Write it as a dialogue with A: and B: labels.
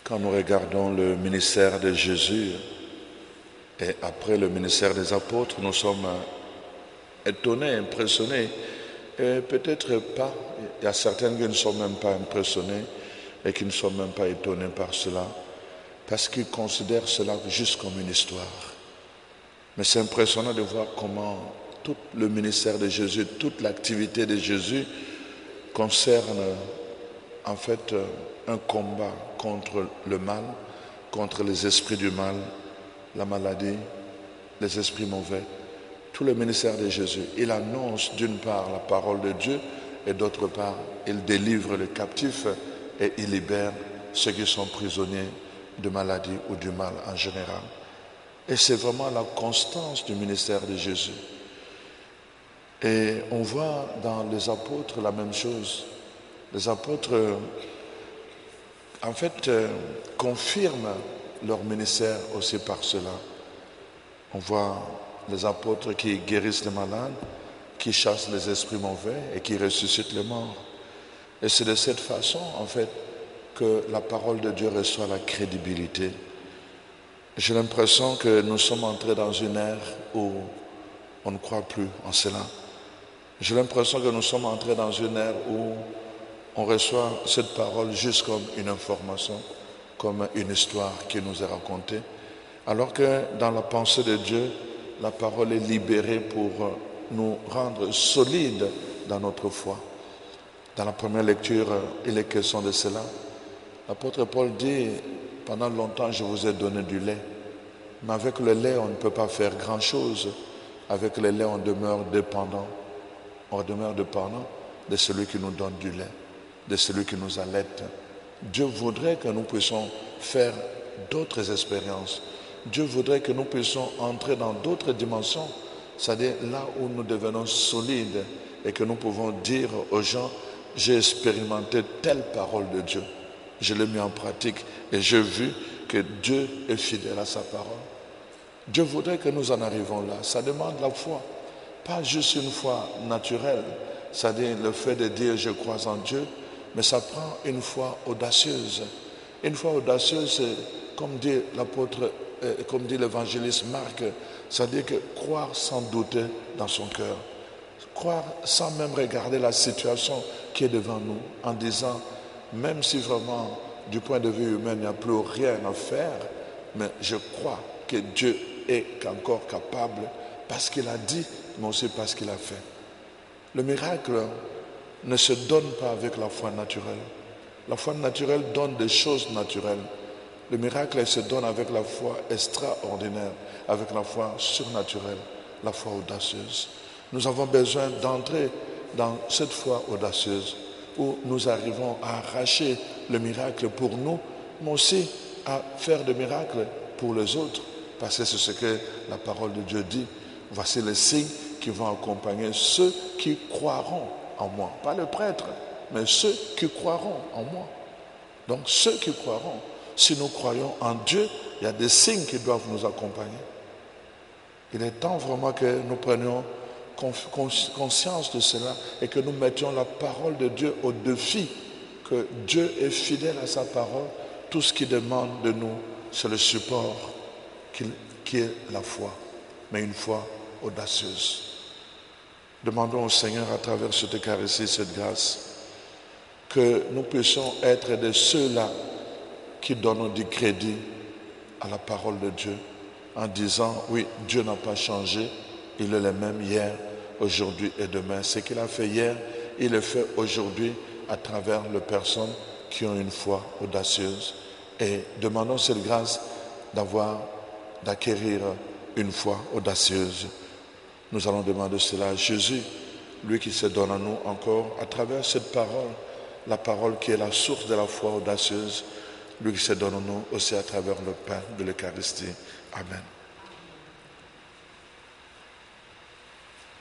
A: Quand nous regardons le ministère de Jésus et après le ministère des apôtres, nous sommes étonnés, impressionnés. Et peut-être pas, il y a certains qui ne sont même pas impressionnés et qui ne sont même pas étonnés par cela, parce qu'ils considèrent cela juste comme une histoire. Mais c'est impressionnant de voir comment tout le ministère de Jésus, toute l'activité de Jésus concerne en fait un combat contre le mal, contre les esprits du mal, la maladie, les esprits mauvais. Tout le ministère de Jésus, il annonce d'une part la parole de Dieu et d'autre part, il délivre les captifs et il libère ceux qui sont prisonniers de maladie ou du mal en général. Et c'est vraiment la constance du ministère de Jésus. Et on voit dans les apôtres la même chose. Les apôtres, en fait, confirment leur ministère aussi par cela. On voit les apôtres qui guérissent les malades, qui chassent les esprits mauvais et qui ressuscitent les morts. Et c'est de cette façon, en fait, que la parole de Dieu reçoit la crédibilité. J'ai l'impression que nous sommes entrés dans une ère où on ne croit plus en cela. J'ai l'impression que nous sommes entrés dans une ère où on reçoit cette parole juste comme une information, comme une histoire qui nous est racontée, alors que dans la pensée de Dieu, la parole est libérée pour nous rendre solides dans notre foi. Dans la première lecture, il est question de cela. L'apôtre Paul dit, pendant longtemps je vous ai donné du lait, mais avec le lait on ne peut pas faire grand-chose. Avec le lait on demeure dépendant. On demeure dépendant de celui qui nous donne du lait, de celui qui nous allaite. Dieu voudrait que nous puissions faire d'autres expériences. Dieu voudrait que nous puissions entrer dans d'autres dimensions, c'est-à-dire là où nous devenons solides et que nous pouvons dire aux gens, j'ai expérimenté telle parole de Dieu, je l'ai mis en pratique et j'ai vu que Dieu est fidèle à sa parole. Dieu voudrait que nous en arrivions là. Ça demande la foi, pas juste une foi naturelle, c'est-à-dire le fait de dire je crois en Dieu, mais ça prend une foi audacieuse. Une foi audacieuse, c'est comme dit l'apôtre, comme dit l'évangéliste Marc, c'est-à-dire que croire sans douter dans son cœur. Croire sans même regarder la situation qui est devant nous, en disant, même si vraiment du point de vue humain il n'y a plus rien à faire, mais je crois que Dieu est encore capable parce qu'il a dit, mais aussi parce qu'il a fait. Le miracle ne se donne pas avec la foi naturelle. La foi naturelle donne des choses naturelles. Le miracle se donne avec la foi extraordinaire, avec la foi surnaturelle, la foi audacieuse. Nous avons besoin d'entrer dans cette foi audacieuse où nous arrivons à arracher le miracle pour nous, mais aussi à faire des miracles pour les autres, parce que c'est ce que la parole de Dieu dit. Voici les signes qui vont accompagner ceux qui croiront en moi. Pas le prêtre, mais ceux qui croiront en moi. Donc ceux qui croiront, si nous croyons en Dieu, il y a des signes qui doivent nous accompagner. Il est temps vraiment que nous prenions conscience de cela et que nous mettions la parole de Dieu au défi, que Dieu est fidèle à sa parole. Tout ce qu'il demande de nous, c'est le support qui est la foi, mais une foi audacieuse. Demandons au Seigneur à travers cette Eucharistie, cette grâce, que nous puissions être de ceux-là qui donnent du crédit à la parole de Dieu en disant, oui, Dieu n'a pas changé, il est le même hier, aujourd'hui et demain. Ce qu'il a fait hier, il le fait aujourd'hui à travers les personnes qui ont une foi audacieuse. Et demandons cette grâce d'acquérir une foi audacieuse. Nous allons demander cela à Jésus, lui qui se donne à nous encore à travers cette parole, la parole qui est la source de la foi audacieuse, lui qui se donne à nous aussi à travers le pain de l'Eucharistie. Amen.